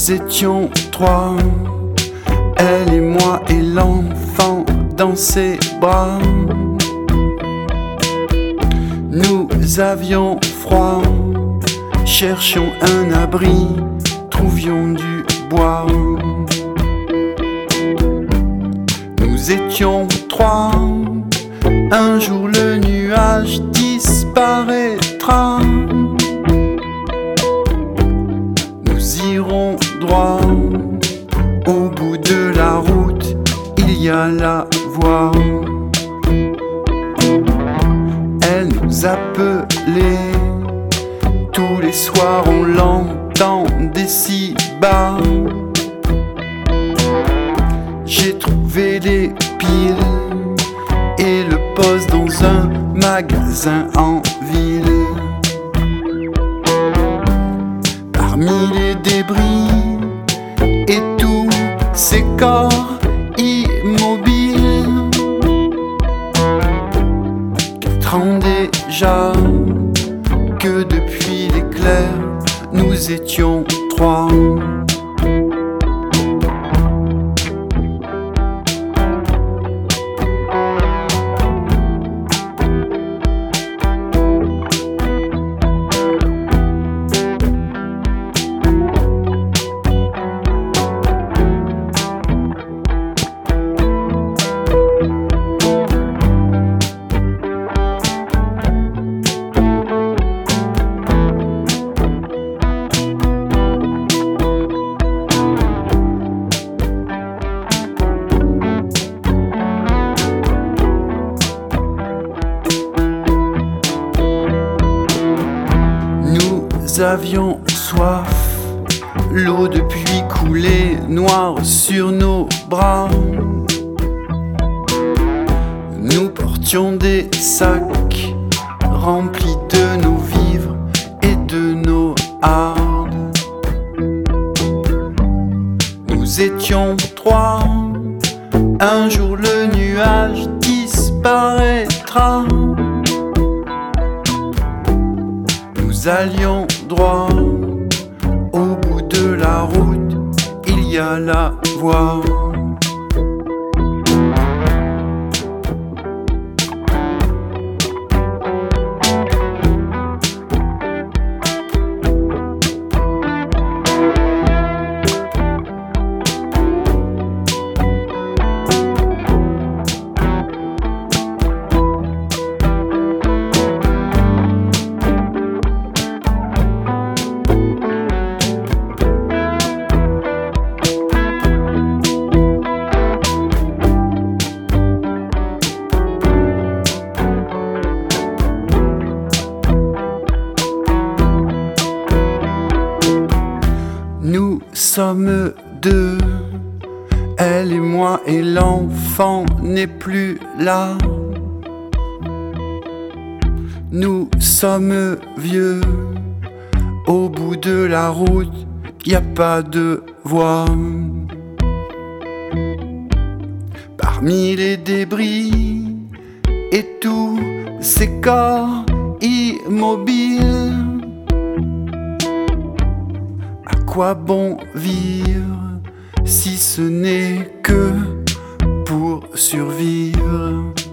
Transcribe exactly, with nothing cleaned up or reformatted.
Nous étions trois, elle et moi et l'enfant dans ses bras. Nous avions froid, cherchions un abri, trouvions du bois. Nous étions trois, un jour le nuage disparaîtra. Nous irons droit, au bout de la route, il y a la voie. Elle nous appelait, tous les soirs on l'entendait si bas. J'ai trouvé les piles et le poste dans un magasin en ville. Parmi les débris et tous ces corps immobiles, quatre ans déjà que depuis l'éclair nous étions trois. Nous avions soif, l'eau de pluie coulait noire sur nos bras. Nous portions des sacs remplis de nos vivres et de nos hardes. Nous étions trois, un jour le nuage disparaîtra. Nous allions droit, au bout de la route, il y a la voie. Nous sommes deux, elle et moi, et l'enfant n'est plus là. Nous sommes vieux, au bout de la route, y a pas de voie. Parmi les débris et tous ces corps immobiles, à quoi bon vivre si ce n'est que pour survivre?